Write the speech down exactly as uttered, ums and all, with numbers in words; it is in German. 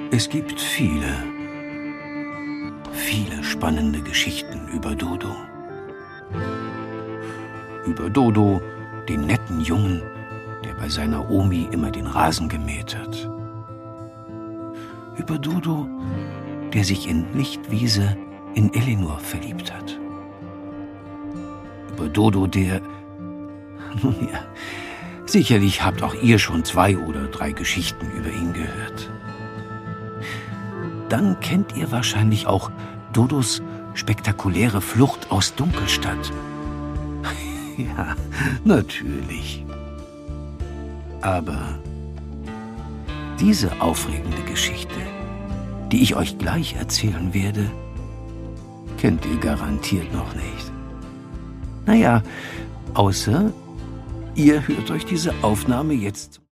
Es gibt viele, viele spannende Geschichten über Dodo. Über Dodo, den netten Jungen, der bei seiner Omi immer den Rasen gemäht hat. Über Dodo, der sich in Lichtwiese in Elinor verliebt hat. Über Dodo, der... Nun ja, sicherlich habt auch ihr schon zwei oder drei Geschichten über ihn gehört. Dann kennt ihr wahrscheinlich auch Dodos spektakuläre Flucht aus Dunkelstadt. Ja, natürlich. Aber diese aufregende Geschichte, die ich euch gleich erzählen werde, kennt ihr garantiert noch nicht. Naja, außer ihr hört euch diese Aufnahme jetzt